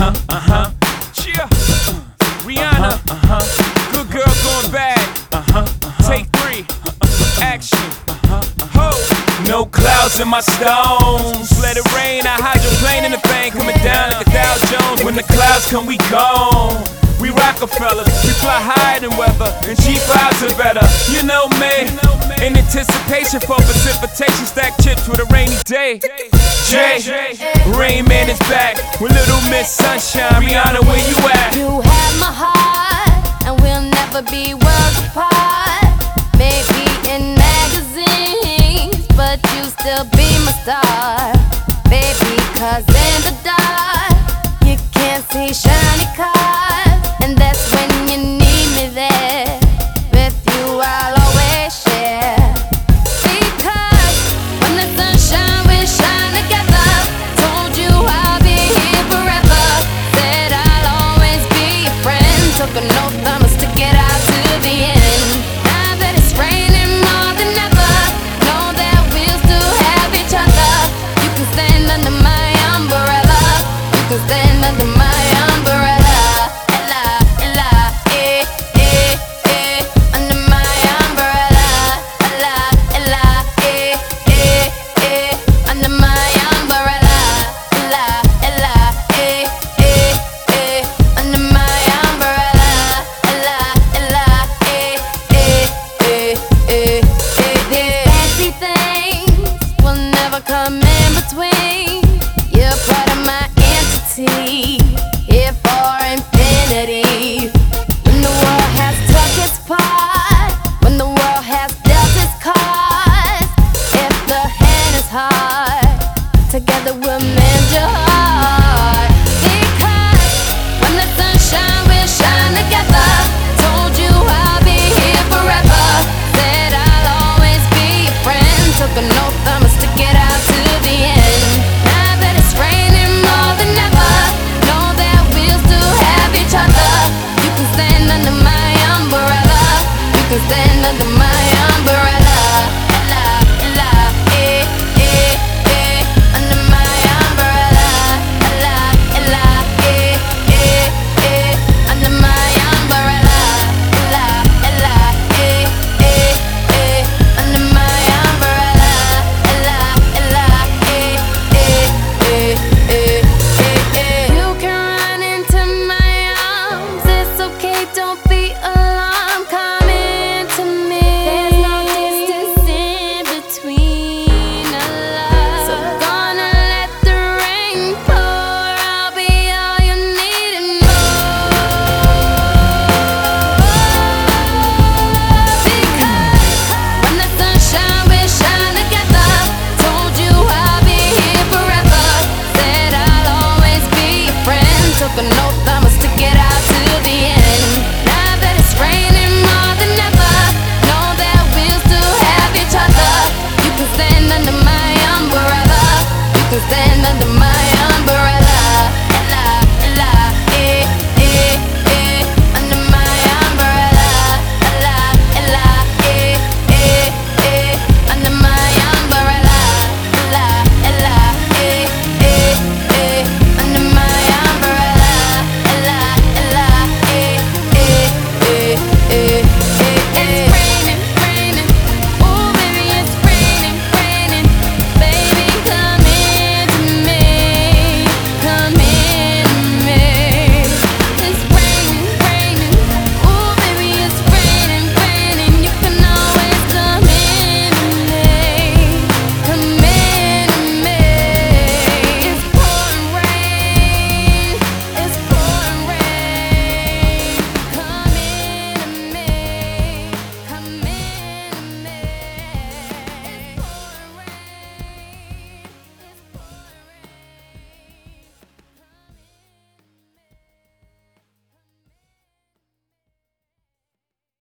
Yeah. Rihanna. Good girl going bad. Take 3. Action. Ho. No clouds in my stones. Let it rain. I hydroplane in the bank. Coming down like a Dow Jones. When the clouds come, we gone. We Rockefellers, we fly higher than weather, and G5s are better. You know me, in anticipation for precipitation, stack chips with a rainy day. Jay, Rain Man is back with Little Miss Sunshine. Rihanna, where you at? You have my heart, and we'll never be worlds apart. Maybe in magazines, but you still be my star. Baby, 'cause in the dark, you can't see shiny cars. And that's